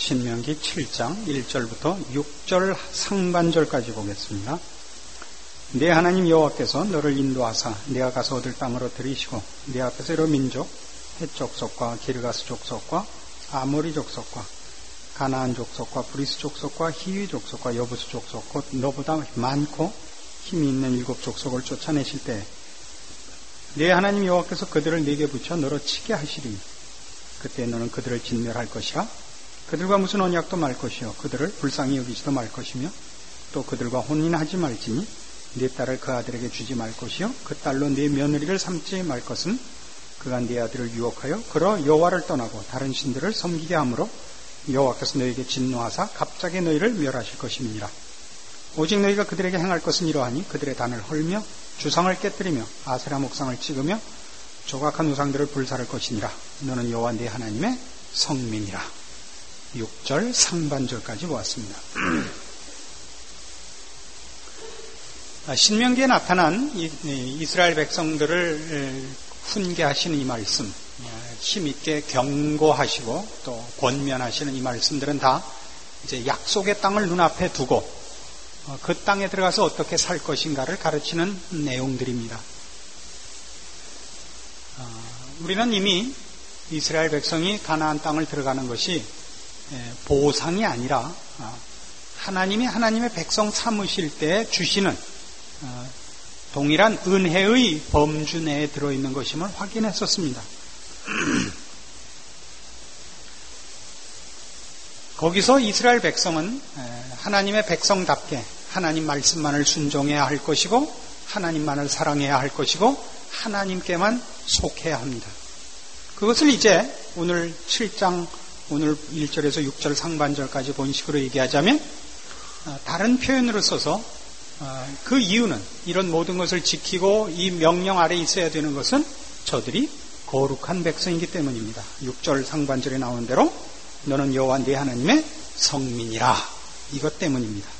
신명기 7장 1절부터 6절 상반절까지 보겠습니다. 내 하나님 여호와께서 너를 인도하사 내가 가서 얻을 땅으로 들이시고 내 앞에서 여러 민족 헷 족속과 기르가스 족속과 아모리 족속과 가나안 족속과 브리스 족속과 히위 족속과 여부스 족속 곧 너보다 많고 힘이 있는 7 족속을 쫓아내실 때 내 하나님 여호와께서 그들을 네게 붙여 너로 치게 하시리. 그때 너는 그들을 진멸할 것이라. 그들과 무슨 언약도 말 것이요 그들을 불쌍히 여기지도 말 것이며 또 그들과 혼인하지 말지니 네 딸을 그 아들에게 주지 말 것이요 그 딸로 네 며느리를 삼지 말 것은 그가 네 아들을 유혹하여 그러 여호와를 떠나고 다른 신들을 섬기게 하므로 여호와께서 너에게 진노하사 갑자기 너희를 멸하실 것임이니라. 오직 너희가 그들에게 행할 것은 이러하니 그들의 단을 헐며 주상을 깨뜨리며 아세라 목상을 찍으며 조각한 우상들을 불사를 것이니라. 너는 여호와 네 하나님의 성민이라. 6절 상반절까지 보았습니다. 신명기에 나타난 이스라엘 백성들을 훈계하시는 이 말씀, 힘있게 경고하시고 또 권면하시는 이 말씀들은 다 이제 약속의 땅을 눈앞에 두고 그 땅에 들어가서 어떻게 살 것인가를 가르치는 내용들입니다. 우리는 이미 이스라엘 백성이 가나안 땅을 들어가는 것이 보상이 아니라 하나님이 하나님의 백성 삼으실 때 주시는 동일한 은혜의 범주 내에 들어있는 것임을 확인했었습니다. 거기서 이스라엘 백성은 하나님의 백성답게 하나님 말씀만을 순종해야 할 것이고 하나님만을 사랑해야 할 것이고 하나님께만 속해야 합니다. 그것을 이제 오늘 7장 오늘 1절에서 6절 상반절까지 본 식으로 얘기하자면 다른 표현으로 써서 그 이유는 이런 모든 것을 지키고 이 명령 아래 있어야 되는 것은 저들이 거룩한 백성이기 때문입니다. 6절 상반절에 나오는 대로 너는 여호와 네 하나님의 성민이라. 이것 때문입니다.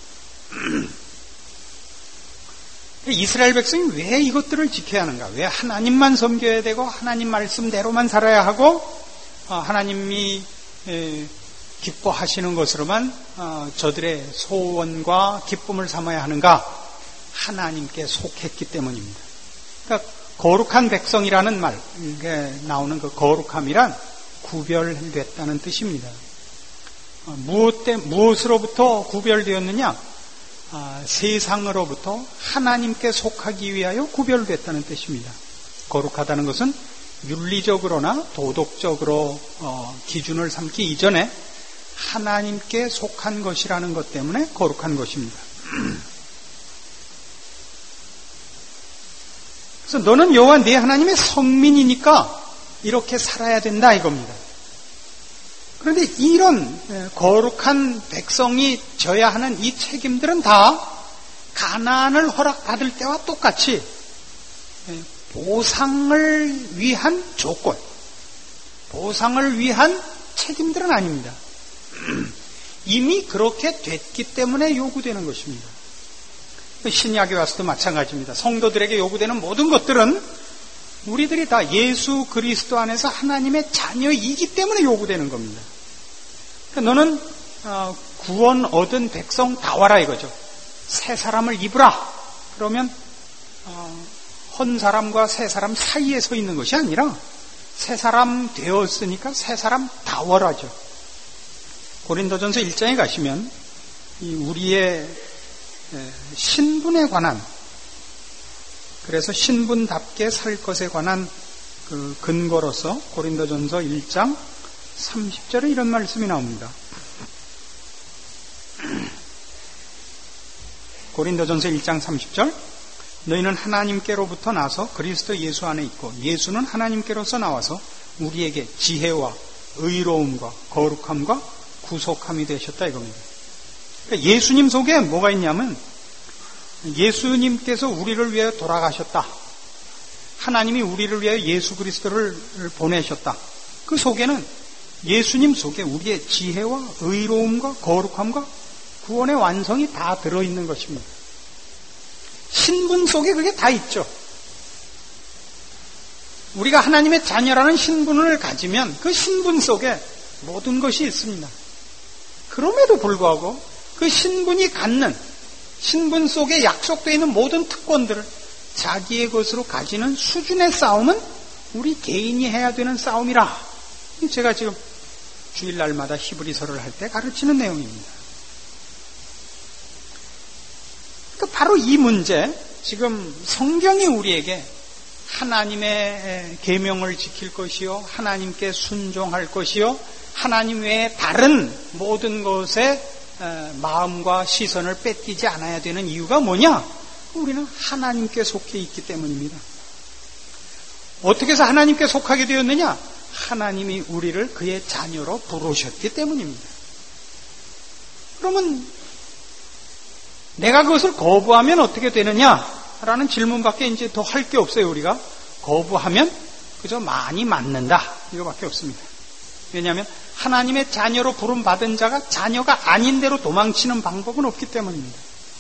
이스라엘 백성이 왜 이것들을 지켜야 하는가? 왜 하나님만 섬겨야 되고 하나님 말씀대로만 살아야 하고 하나님이 기뻐하시는 것으로만 저들의 소원과 기쁨을 삼아야 하는가? 하나님께 속했기 때문입니다. 그러니까 거룩한 백성이라는 말, 이게 나오는 그 거룩함이란 구별됐다는 뜻입니다. 무엇으로부터 구별되었느냐? 세상으로부터 하나님께 속하기 위하여 구별됐다는 뜻입니다. 거룩하다는 것은 윤리적으로나 도덕적으로 기준을 삼기 이전에 하나님께 속한 것이라는 것 때문에 거룩한 것입니다. 그래서 너는 여호와 네 하나님의 성민이니까 이렇게 살아야 된다 이겁니다. 그런데 이런 거룩한 백성이 져야 하는 이 책임들은 다 가나안을 허락받을 때와 똑같이 보상을 위한 조건, 보상을 위한 책임들은 아닙니다. 이미 그렇게 됐기 때문에 요구되는 것입니다. 신약에 와서도 마찬가지입니다. 성도들에게 요구되는 모든 것들은 우리들이 다 예수 그리스도 안에서 하나님의 자녀이기 때문에 요구되는 겁니다. 그러니까 너는 구원 얻은 백성 다 와라 이거죠. 새 사람을 입으라. 그러면 헌 사람과 새 사람 사이에 서 있는 것이 아니라 새 사람 되었으니까 새 사람 다 와라죠. 고린도전서 1장에 가시면 우리의 신분에 관한, 그래서 신분답게 살 것에 관한 그 근거로서 고린도전서 1장 30절에 이런 말씀이 나옵니다. 고린도전서 1장 30절 너희는 하나님께로부터 나서 그리스도 예수 안에 있고 예수는 하나님께로서 나와서 우리에게 지혜와 의로움과 거룩함과 구속함이 되셨다 이겁니다. 그러니까 예수님 속에 뭐가 있냐면 예수님께서 우리를 위해 돌아가셨다. 하나님이 우리를 위해 예수 그리스도를 보내셨다. 그 속에는 예수님 속에 우리의 지혜와 의로움과 거룩함과 구원의 완성이 다 들어있는 것입니다. 신분 속에 그게 다 있죠. 우리가 하나님의 자녀라는 신분을 가지면 그 신분 속에 모든 것이 있습니다. 그럼에도 불구하고 그 신분이 갖는, 신분 속에 약속되어 있는 모든 특권들을 자기의 것으로 가지는 수준의 싸움은 우리 개인이 해야 되는 싸움이라. 제가 지금 주일날마다 히브리서를 할 때 가르치는 내용입니다. 그러니까 바로 이 문제, 지금 성경이 우리에게 하나님의 계명을 지킬 것이요, 하나님께 순종할 것이요, 하나님 외에 다른 모든 것에 마음과 시선을 뺏기지 않아야 되는 이유가 뭐냐? 우리는 하나님께 속해 있기 때문입니다. 어떻게 해서 하나님께 속하게 되었느냐? 하나님이 우리를 그의 자녀로 부르셨기 때문입니다. 그러면 내가 그것을 거부하면 어떻게 되느냐? 라는 질문밖에 이제 더 할 게 없어요. 우리가 거부하면 그저 많이 맞는다, 이거밖에 없습니다. 왜냐하면 하나님의 자녀로 부름받은 자가 자녀가 아닌 대로 도망치는 방법은 없기 때문입니다.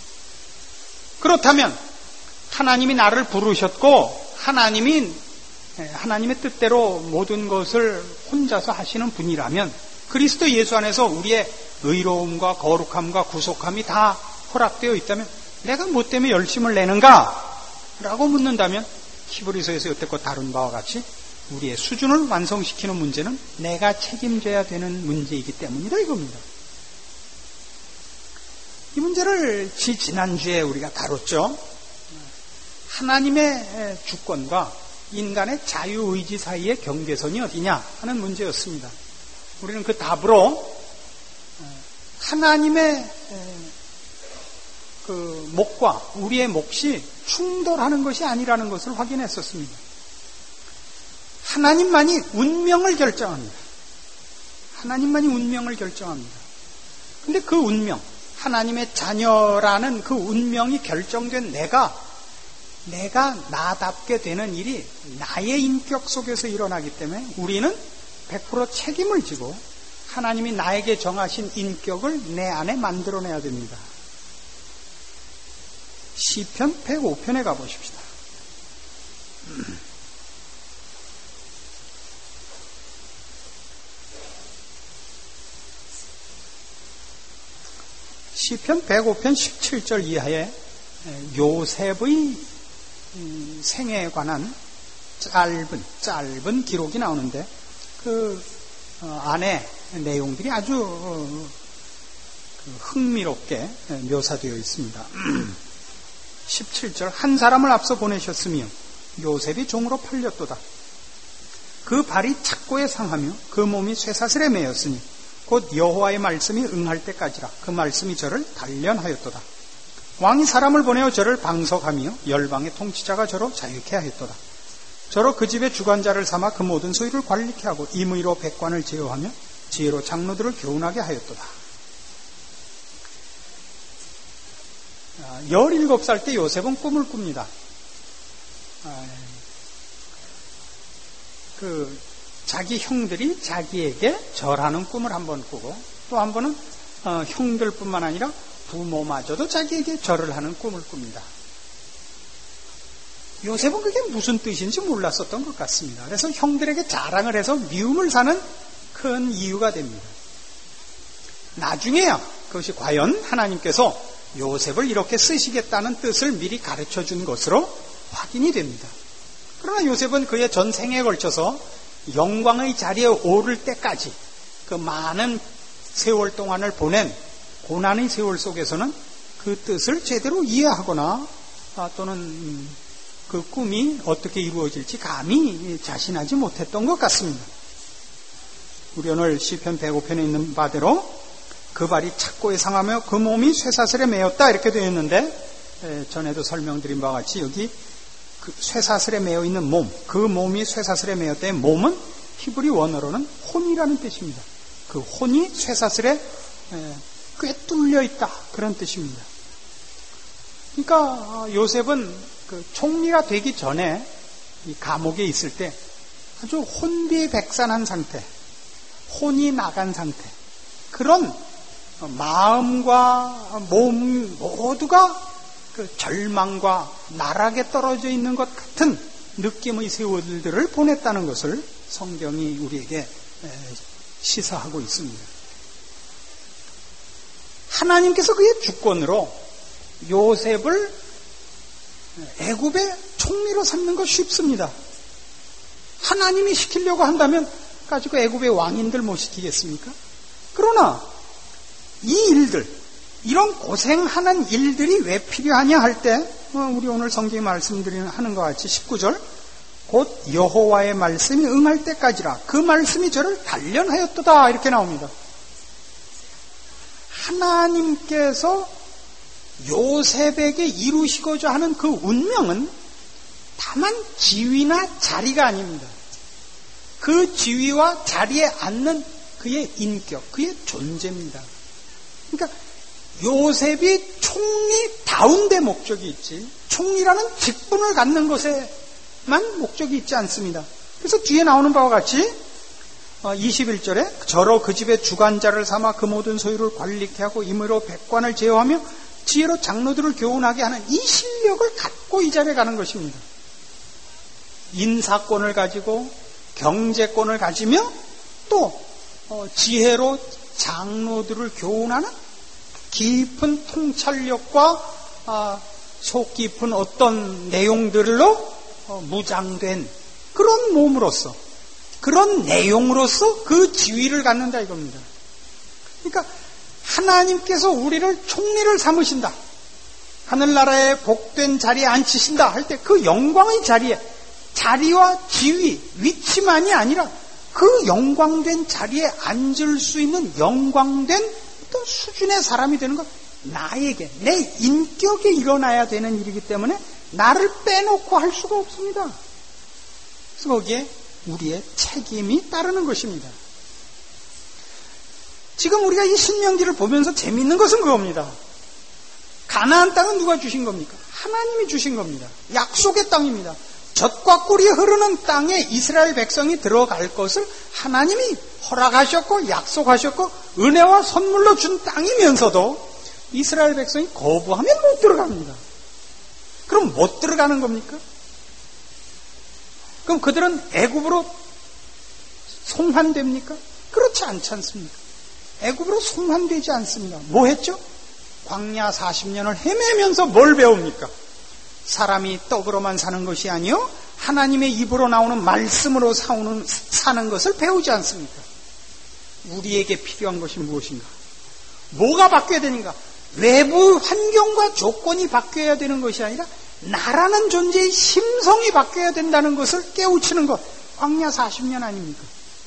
그렇다면 하나님이 나를 부르셨고 하나님의 뜻대로 모든 것을 혼자서 하시는 분이라면, 그리스도 예수 안에서 우리의 의로움과 거룩함과 구속함이 다 허락되어 있다면 내가 뭐 때문에 열심을 내는가? 라고 묻는다면 히브리서에서 여태껏 다룬 바와 같이 우리의 수준을 완성시키는 문제는 내가 책임져야 되는 문제이기 때문이다, 이겁니다. 이 문제를 지난주에 우리가 다뤘죠. 하나님의 주권과 인간의 자유의지 사이의 경계선이 어디냐 하는 문제였습니다. 우리는 그 답으로 하나님의 그 몫과 우리의 몫이 충돌하는 것이 아니라는 것을 확인했었습니다. 하나님만이 운명을 결정합니다. 하나님만이 운명을 결정합니다. 근데 그 운명, 하나님의 자녀라는 그 운명이 결정된 내가 나답게 되는 일이 나의 인격 속에서 일어나기 때문에 우리는 100% 책임을 지고 하나님이 나에게 정하신 인격을 내 안에 만들어내야 됩니다. 시편 105편에 가보십시다. 시편 105편 17절 이하에 요셉의 생애에 관한 짧은 기록이 나오는데 그 안에 내용들이 아주 흥미롭게 묘사되어 있습니다. 17절, 한 사람을 앞서 보내셨으며 요셉이 종으로 팔렸도다. 그 발이 착고에 상하며 그 몸이 쇠사슬에 매였으니 곧 여호와의 말씀이 응할 때까지라. 그 말씀이 저를 단련하였도다. 왕이 사람을 보내어 저를 방석하며 열방의 통치자가 저로 자유케 하였도다. 저로 그 집의 주관자를 삼아 그 모든 소유를 관리케 하고 임의로 백관을 제어하며 지혜로 장로들을 교훈하게 하였도다. 17살 때 요셉은 꿈을 꿉니다. 자기 형들이 자기에게 절하는 꿈을 한번 꾸고, 또 한 번은 형들뿐만 아니라 부모마저도 자기에게 절을 하는 꿈을 꿉니다. 요셉은 그게 무슨 뜻인지 몰랐었던 것 같습니다. 그래서 형들에게 자랑을 해서 미움을 사는 큰 이유가 됩니다. 나중에야 그것이 과연 하나님께서 요셉을 이렇게 쓰시겠다는 뜻을 미리 가르쳐 준 것으로 확인이 됩니다. 그러나 요셉은 그의 전 생애에 걸쳐서 영광의 자리에 오를 때까지 그 많은 세월 동안을 보낸 고난의 세월 속에서는 그 뜻을 제대로 이해하거나 또는 그 꿈이 어떻게 이루어질지 감히 자신하지 못했던 것 같습니다. 우리 오늘 시편 105편에 있는 바대로 그 발이 착고에 상하며 그 몸이 쇠사슬에 매였다, 이렇게 되어 있는데, 전에도 설명드린 바와 같이 여기 그 쇠사슬에 매여 있는 몸, 그 몸이 쇠사슬에 매였다의 몸은 히브리 원어로는 혼이라는 뜻입니다. 그 혼이 쇠사슬에 꿰뚫려 있다, 그런 뜻입니다. 그러니까 요셉은 그 총리가 되기 전에 이 감옥에 있을 때 아주 혼비백산한 상태, 혼이 나간 상태, 그런 마음과 몸 모두가 그 절망과 나락에 떨어져 있는 것 같은 느낌의 세월들을 보냈다는 것을 성경이 우리에게 시사하고 있습니다. 하나님께서 그의 주권으로 요셉을 애굽의 총리로 삼는 거 쉽습니다. 하나님이 시키려고 한다면 가지고 애굽의 왕인들 못 시키겠습니까? 그러나 이 일들, 이런 고생하는 일들이 왜 필요하냐 할 때 우리 오늘 성경에 말씀하는 것 같이 19절 곧 여호와의 말씀이 응할 때까지라 그 말씀이 저를 단련하였도다 이렇게 나옵니다. 하나님께서 요셉에게 이루시고자 하는 그 운명은 다만 지위나 자리가 아닙니다. 그 지위와 자리에 앉는 그의 인격, 그의 존재입니다. 그러니까 요셉이 총리다운 데 목적이 있지 총리라는 직분을 갖는 것에만 목적이 있지 않습니다. 그래서 뒤에 나오는 바와 같이 21절에 저로 그 집의 주관자를 삼아 그 모든 소유를 관리케 하고 임의로 백관을 제어하며 지혜로 장로들을 교훈하게 하는 이 실력을 갖고 이 자리에 가는 것입니다. 인사권을 가지고 경제권을 가지며 또 지혜로 장로들을 교훈하는 깊은 통찰력과 속 깊은 어떤 내용들로 무장된 그런 몸으로서 그런 내용으로서 그 지위를 갖는다 이겁니다. 그러니까 하나님께서 우리를 총리를 삼으신다. 하늘나라의 복된 자리에 앉히신다 할 때 그 영광의 자리에 자리와 지위, 위치만이 아니라 그 영광된 자리에 앉을 수 있는 영광된 어떤 수준의 사람이 되는 것, 나에게, 내 인격에 일어나야 되는 일이기 때문에 나를 빼놓고 할 수가 없습니다. 그래서 거기에 우리의 책임이 따르는 것입니다. 지금 우리가 이 신명기를 보면서 재미있는 것은 그겁니다. 가나안 땅은 누가 주신 겁니까? 하나님이 주신 겁니다. 약속의 땅입니다. 젖과 꿀이 흐르는 땅에 이스라엘 백성이 들어갈 것을 하나님이 허락하셨고 약속하셨고 은혜와 선물로 준 땅이면서도 이스라엘 백성이 거부하면 못 들어갑니다. 그럼 못 들어가는 겁니까? 그럼 그들은 애굽으로 송환됩니까? 그렇지 않지 않습니까? 애굽으로 송환되지 않습니다. 뭐 했죠? 광야 40년을 헤매면서 뭘 배웁니까? 사람이 떡으로만 사는 것이 아니요 하나님의 입으로 나오는 말씀으로 사는 것을 배우지 않습니까? 우리에게 필요한 것이 무엇인가? 뭐가 바뀌어야 되는가? 외부 환경과 조건이 바뀌어야 되는 것이 아니라 나라는 존재의 심성이 바뀌어야 된다는 것을 깨우치는 것, 광야 40년 아닙니까?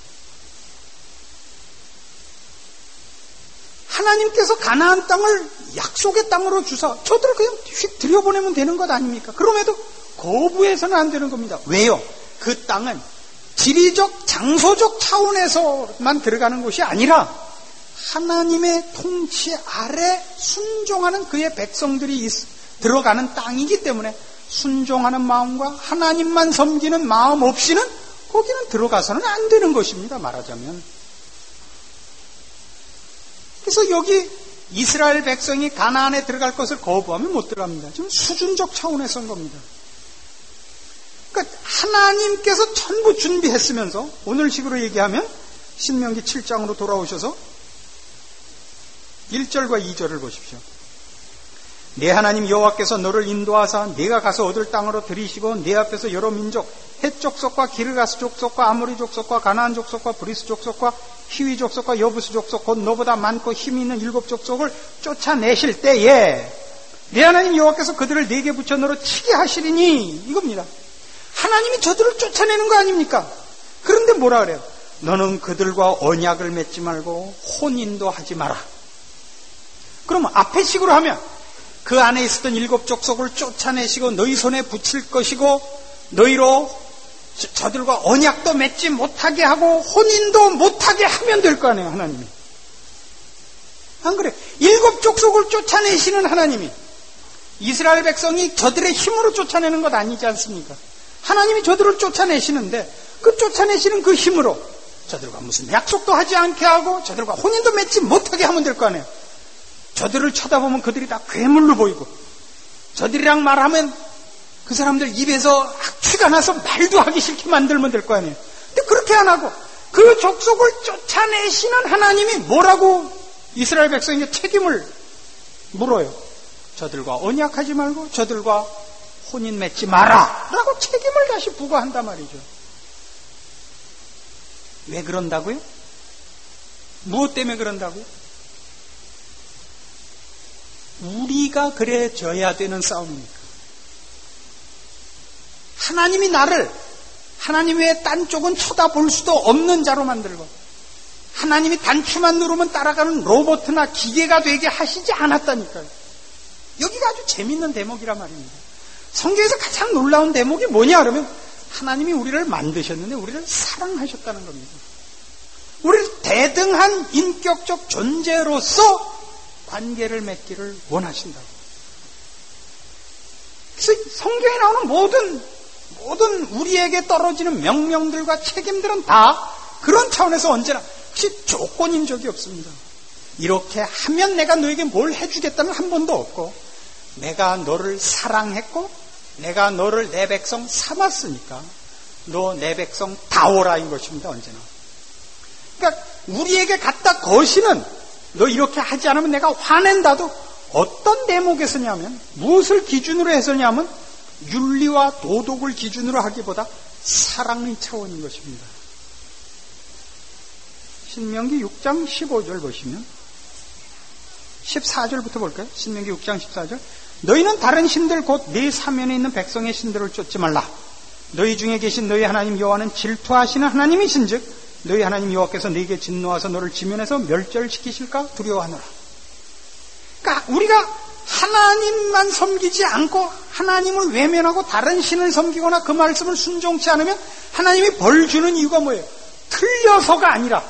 하나님께서 가나안 땅을 약속의 땅으로 주사 저들을 그냥 휙 들여보내면 되는 것 아닙니까? 그럼에도 거부해서는 안 되는 겁니다. 왜요? 그 땅은 지리적, 장소적 차원에서만 들어가는 것이 아니라 하나님의 통치 아래 순종하는 그의 백성들이 들어가는 땅이기 때문에 순종하는 마음과 하나님만 섬기는 마음 없이는 거기는 들어가서는 안 되는 것입니다. 말하자면. 그래서 여기 이스라엘 백성이 가나안에 들어갈 것을 거부하면 못 들어갑니다. 지금 수준적 차원에서 한 겁니다. 그러니까 하나님께서 전부 준비했으면서 오늘 식으로 얘기하면 신명기 7장으로 돌아오셔서 1절과 2절을 보십시오. 내 하나님 여호와께서 너를 인도하사 네가 가서 얻을 땅으로 들이시고 네 앞에서 여러 민족 헷 족속과 기르가스 족속과 아모리 족속과 가나안 족속과 브리스 족속과 히위 족속과 여부스 족속 곧 너보다 많고 힘이 있는 7 족속을 쫓아내실 때에 내 하나님 여호와께서 그들을 네게 붙여 너로 치게 하시리니 이겁니다. 하나님이 저들을 쫓아내는 거 아닙니까? 그런데 뭐라 그래요? 너는 그들과 언약을 맺지 말고 혼인도 하지 마라. 그러면 앞에 식으로 하면 그 안에 있었던 7 족속을 쫓아내시고 너희 손에 붙일 것이고 너희로 저들과 언약도 맺지 못하게 하고 혼인도 못하게 하면 될 거 아니에요. 하나님이. 안 그래? 7 족속을 쫓아내시는 하나님이 이스라엘 백성이 저들의 힘으로 쫓아내는 것 아니지 않습니까? 하나님이 저들을 쫓아내시는데 그 쫓아내시는 그 힘으로 저들과 무슨 약속도 하지 않게 하고 저들과 혼인도 맺지 못하게 하면 될 거 아니에요. 저들을 쳐다보면 그들이 다 괴물로 보이고 저들이랑 말하면 그 사람들 입에서 악취가 나서 말도 하기 싫게 만들면 될 거 아니에요. 근데 그렇게 안 하고 그 족속을 쫓아내시는 하나님이 뭐라고 이스라엘 백성에게 책임을 물어요. 저들과 언약하지 말고 저들과 혼인 맺지 마라 라고 책임을 다시 부과한단 말이죠. 왜 그런다고요? 무엇 때문에 그런다고요? 우리가 그래져야 되는 싸움입니까? 하나님이 나를 하나님 외에 딴 쪽은 쳐다볼 수도 없는 자로 만들고 하나님이 단추만 누르면 따라가는 로봇이나 기계가 되게 하시지 않았다니까요. 여기가 아주 재밌는 대목이란 말입니다. 성경에서 가장 놀라운 대목이 뭐냐 그러면 하나님이 우리를 만드셨는데 우리를 사랑하셨다는 겁니다. 우리를 대등한 인격적 존재로서 관계를 맺기를 원하신다고. 그래서 성경에 나오는 모든 우리에게 떨어지는 명령들과 책임들은 다 그런 차원에서 언제나 혹시 조건인 적이 없습니다. 이렇게 하면 내가 너에게 뭘 해주겠다는 한 번도 없고 내가 너를 사랑했고 내가 너를 내 백성 삼았으니까 너 내 백성 다오라인 것입니다. 언제나. 그러니까 우리에게 갖다 거시는 너 이렇게 하지 않으면 내가 화낸다도 어떤 대목에서냐면 무엇을 기준으로 해서냐면 윤리와 도덕을 기준으로 하기보다 사랑의 차원인 것입니다. 신명기 6장 15절 보시면 14절부터 볼까요? 신명기 6장 14절 너희는 다른 신들 곧 네 사면에 있는 백성의 신들을 쫓지 말라. 너희 중에 계신 너희 하나님 여호와는 질투하시는 하나님이신즉 너희 하나님 여호와께서 너희에게 진노하서 너를 지면에서 멸절시키실까 두려워하노라. 그러니까 우리가 하나님만 섬기지 않고 하나님을 외면하고 다른 신을 섬기거나 그 말씀을 순종치 않으면 하나님이 벌 주는 이유가 뭐예요? 틀려서가 아니라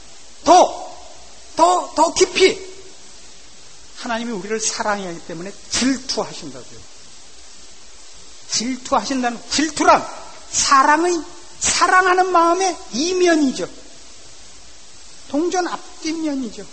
더 깊이 하나님이 우리를 사랑하기 때문에 질투하신다고요. 질투란 사랑하는 마음의 이면이죠. 동전 앞뒷면이죠.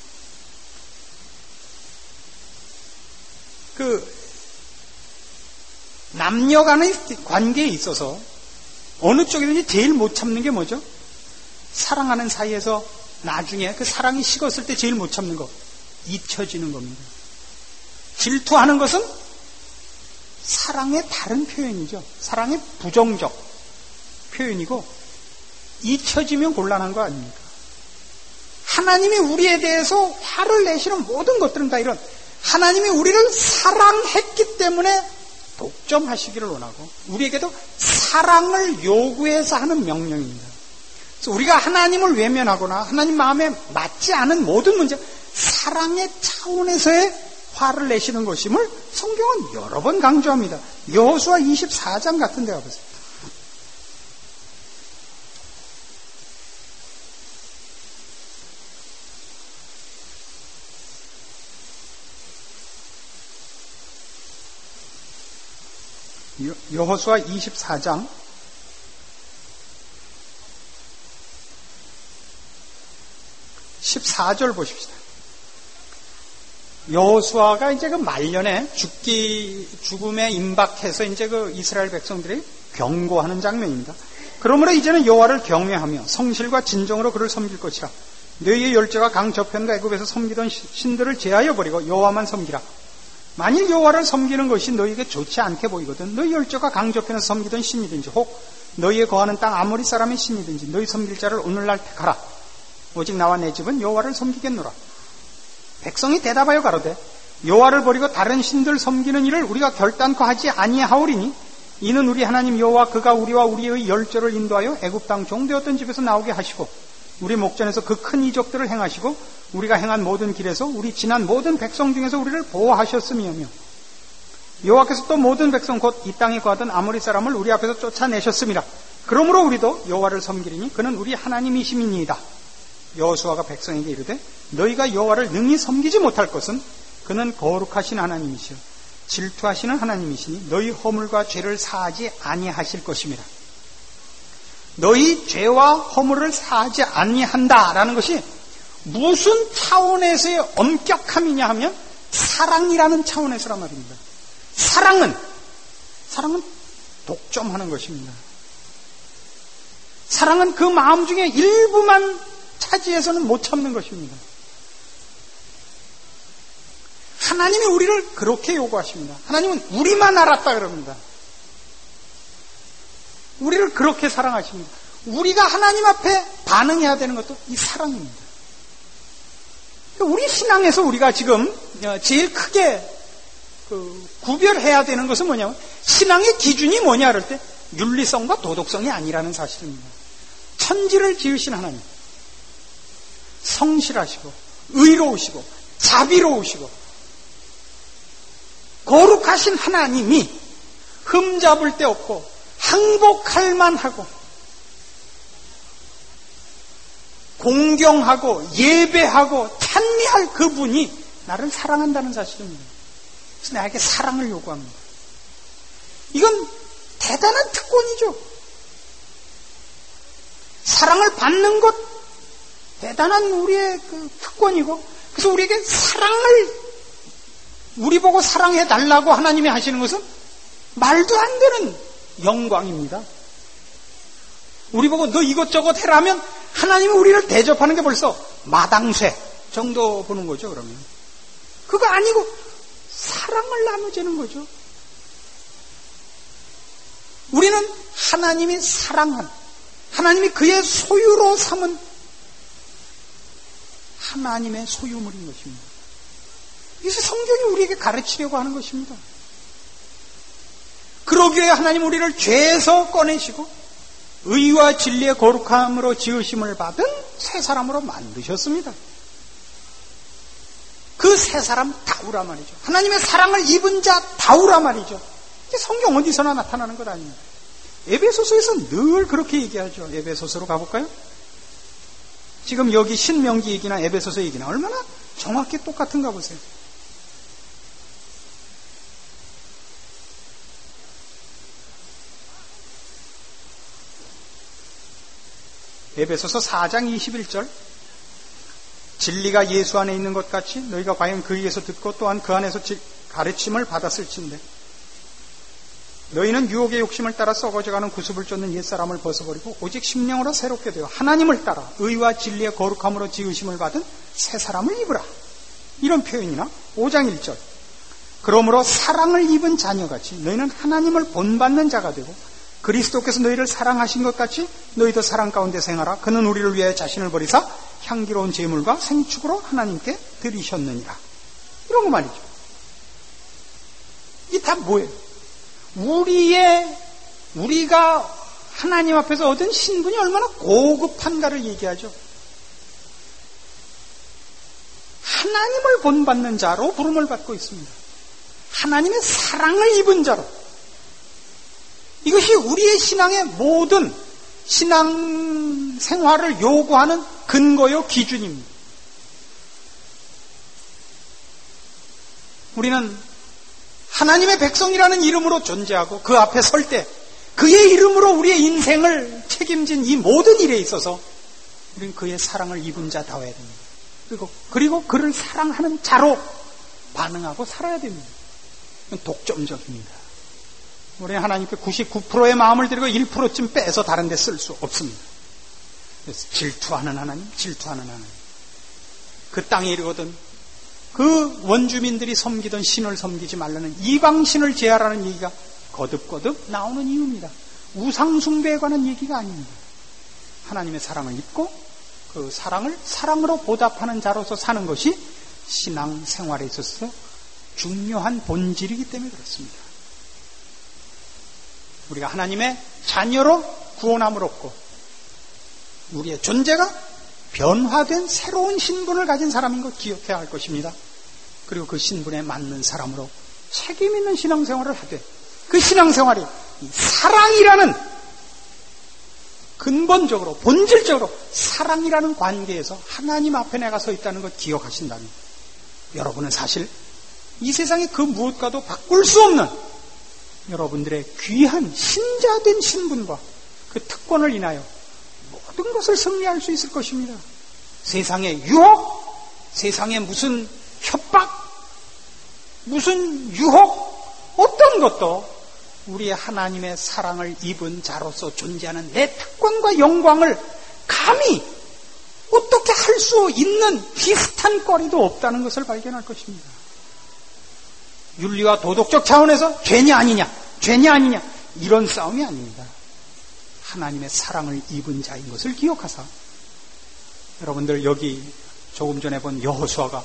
남녀 간의 관계에 있어서 어느 쪽이든지 제일 못 참는 게 뭐죠? 사랑하는 사이에서 나중에 그 사랑이 식었을 때 제일 못 참는 거, 잊혀지는 겁니다. 질투하는 것은 사랑의 다른 표현이죠. 사랑의 부정적 표현이고 잊혀지면 곤란한 거 아닙니까? 하나님이 우리에 대해서 화를 내시는 모든 것들은 다 이런 하나님이 우리를 사랑했기 때문에 독점하시기를 원하고 우리에게도 사랑을 요구해서 하는 명령입니다. 그래서 우리가 하나님을 외면하거나 하나님 마음에 맞지 않은 모든 문제 사랑의 차원에서의 화를 내시는 것임을 성경은 여러 번 강조합니다. 여호수아 24장 같은 데 가보세요. 여호수아 24장 14절 보십시다. 여호수아가 이제 그 말년에 죽음에 임박해서 이제 그 이스라엘 백성들이 경고하는 장면입니다. 그러므로 이제는 여호와를 경외하며 성실과 진정으로 그를 섬길 것이라. 너희의 열조가 강 저편과 애굽에서 섬기던 신들을 제하여 버리고 여호와만 섬기라. 만일 여호와를 섬기는 것이 너희에게 좋지 않게 보이거든 너희 열조가 강 저편에서 섬기던 신이든지 혹 너희의 거하는 땅 아모리 사람의 신이든지 너희 섬길 자를 오늘날 택하라. 오직 나와 내 집은 여호와를 섬기겠노라. 백성이 대답하여 가로되 여호와를 버리고 다른 신들 섬기는 일을 우리가 결단코 하지 아니하오리니 이는 우리 하나님 여호와 그가 우리와 우리의 열조를 인도하여 애굽 땅 종되었던 집에서 나오게 하시고 우리 목전에서 그 큰 이적들을 행하시고 우리가 행한 모든 길에서 우리 지난 모든 백성 중에서 우리를 보호하셨음이며 여호와께서 또 모든 백성 곧 이 땅에 거하던 아모리 사람을 우리 앞에서 쫓아내셨음이라. 그러므로 우리도 여호와를 섬기리니 그는 우리 하나님이심이니이다. 여호수아가 백성에게 이르되 너희가 여호와를 능히 섬기지 못할 것은 그는 거룩하신 하나님이시여 질투하시는 하나님이시니 너희 허물과 죄를 사하지 아니하실 것입니다. 너희 죄와 허물을 사하지 아니한다라는 것이 무슨 차원에서의 엄격함이냐 하면 사랑이라는 차원에서란 말입니다. 사랑은 독점하는 것입니다. 사랑은 그 마음 중에 일부만 차지해서는 못 참는 것입니다. 하나님이 우리를 그렇게 요구하십니다. 하나님은 우리만 알았다 그럽니다. 우리를 그렇게 사랑하십니다. 우리가 하나님 앞에 반응해야 되는 것도 이 사랑입니다. 우리 신앙에서 우리가 지금 제일 크게 구별해야 되는 것은 뭐냐면, 신앙의 기준이 뭐냐 그럴 때 윤리성과 도덕성이 아니라는 사실입니다. 천지를 지으신 하나님, 성실하시고 의로우시고 자비로우시고 거룩하신 하나님이 흠잡을 데 없고 항복할 만하고 공경하고 예배하고 찬미할 그분이 나를 사랑한다는 사실입니다. 그래서 나에게 사랑을 요구합니다. 이건 대단한 특권이죠. 사랑을 받는 것 대단한 우리의 특권이고, 그래서 우리에게 사랑을 우리 보고 사랑해 달라고 하나님이 하시는 것은 말도 안 되는 영광입니다. 우리 보고 너 이것저것 해라면 하나님이 우리를 대접하는 게 벌써 마당쇠 정도 보는 거죠. 그러면 그거 아니고 사랑을 나누자는 거죠. 우리는 하나님이 사랑한, 하나님이 그의 소유로 삼은 하나님의 소유물인 것입니다. 이것이 성경이 우리에게 가르치려고 하는 것입니다. 그러기에 하나님 우리를 죄에서 꺼내시고 의와 진리의 거룩함으로 지으심을 받은 새 사람으로 만드셨습니다. 그 새 사람 다우라 말이죠. 하나님의 사랑을 입은 자 다우라 말이죠. 이게 성경 어디서나 나타나는 것 아닙니다. 에베소서에서 늘 그렇게 얘기하죠. 에베소서로 가볼까요? 지금 여기 신명기 얘기나 에베소서 얘기나 얼마나 정확히 똑같은가 보세요. 에베소서 4장 21절, 진리가 예수 안에 있는 것 같이 너희가 과연 그에게서 듣고 또한 그 안에서 가르침을 받았을진데 너희는 유혹의 욕심을 따라 썩어져가는 구습을 쫓는 옛사람을 벗어버리고 오직 심령으로 새롭게 되어 하나님을 따라 의와 진리의 거룩함으로 지으심을 받은 새 사람을 입으라. 이런 표현이나 5장 1절, 그러므로 사랑을 입은 자녀같이 너희는 하나님을 본받는 자가 되고 그리스도께서 너희를 사랑하신 것 같이 너희도 사랑 가운데 생하라. 그는 우리를 위하여 자신을 버리사 향기로운 제물과 생축으로 하나님께 드리셨느니라. 이런 거 말이죠. 이게 다 뭐예요? 우리가 하나님 앞에서 얻은 신분이 얼마나 고급한가를 얘기하죠. 하나님을 본받는 자로 부름을 받고 있습니다. 하나님의 사랑을 입은 자로. 이것이 우리의 신앙의 모든 신앙 생활을 요구하는 근거요 기준입니다. 우리는 하나님의 백성이라는 이름으로 존재하고 그 앞에 설 때 그의 이름으로 우리의 인생을 책임진 이 모든 일에 있어서 우리는 그의 사랑을 입은 자다워야 됩니다. 그리고 그를 사랑하는 자로 반응하고 살아야 됩니다. 이건 독점적입니다. 우리는 하나님께 99%의 마음을 드리고 1%쯤 빼서 다른 데 쓸 수 없습니다. 그래서 질투하는 하나님. 그 땅에 이르거든 그 원주민들이 섬기던 신을 섬기지 말라는 이방신을 제하라는 얘기가 거듭거듭 나오는 이유입니다. 우상숭배에 관한 얘기가 아닙니다. 하나님의 사랑을 입고 그 사랑을 사랑으로 보답하는 자로서 사는 것이 신앙생활에 있어서 중요한 본질이기 때문에 그렇습니다. 우리가 하나님의 자녀로 구원함을 얻고 우리의 존재가 변화된 새로운 신분을 가진 사람인 것 기억해야 할 것입니다. 그리고 그 신분에 맞는 사람으로 책임 있는 신앙생활을 하되 그 신앙생활이 사랑이라는 근본적으로 본질적으로 사랑이라는 관계에서 하나님 앞에 내가 서 있다는 것 기억하신다면 여러분은 사실 이 세상의 그 무엇과도 바꿀 수 없는 여러분들의 귀한 신자된 신분과 그 특권을 인하여 모든 것을 승리할 수 있을 것입니다. 세상의 유혹, 세상의 무슨 협박, 무슨 유혹, 어떤 것도 우리의 하나님의 사랑을 입은 자로서 존재하는 내 특권과 영광을 감히 어떻게 할 수 있는 비슷한 거리도 없다는 것을 발견할 것입니다. 윤리와 도덕적 차원에서 죄냐 아니냐, 죄냐 아니냐, 이런 싸움이 아닙니다. 하나님의 사랑을 입은 자인 것을 기억하사, 여러분들 여기 조금 전에 본 여호수아가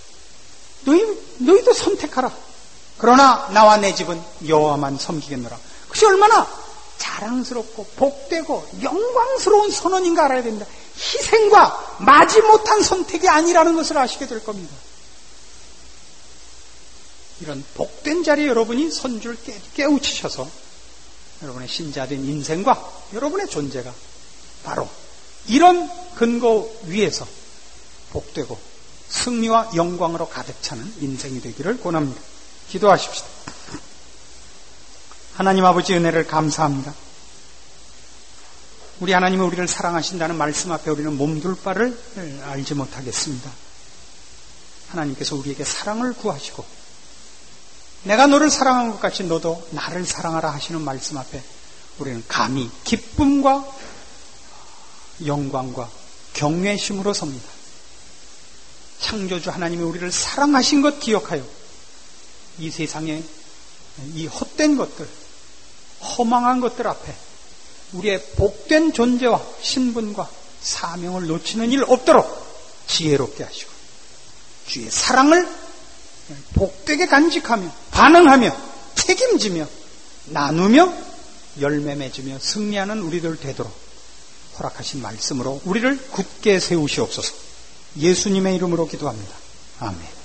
너희도 선택하라. 그러나 나와 내 집은 여호와만 섬기겠노라. 그것이 얼마나 자랑스럽고 복되고 영광스러운 선언인가 알아야 됩니다. 희생과 마지못한 선택이 아니라는 것을 아시게 될 겁니다. 이런 복된 자리에 여러분이 선줄 깨우치셔서 여러분의 신자된 인생과 여러분의 존재가 바로 이런 근거 위에서 복되고 승리와 영광으로 가득 차는 인생이 되기를 권합니다. 기도하십시다. 하나님 아버지, 은혜를 감사합니다. 우리 하나님은 우리를 사랑하신다는 말씀 앞에 우리는 몸둘 바를 알지 못하겠습니다. 하나님께서 우리에게 사랑을 구하시고 내가 너를 사랑한 것 같이 너도 나를 사랑하라 하시는 말씀 앞에 우리는 감히 기쁨과 영광과 경외심으로 섭니다. 창조주 하나님이 우리를 사랑하신 것 기억하여 이 세상에 이 헛된 것들, 허망한 것들 앞에 우리의 복된 존재와 신분과 사명을 놓치는 일 없도록 지혜롭게 하시고 주의 사랑을 복되게 간직하며 반응하며 책임지며 나누며 열매 맺으며 승리하는 우리들 되도록 허락하신 말씀으로 우리를 굳게 세우시옵소서. 예수님의 이름으로 기도합니다. 아멘.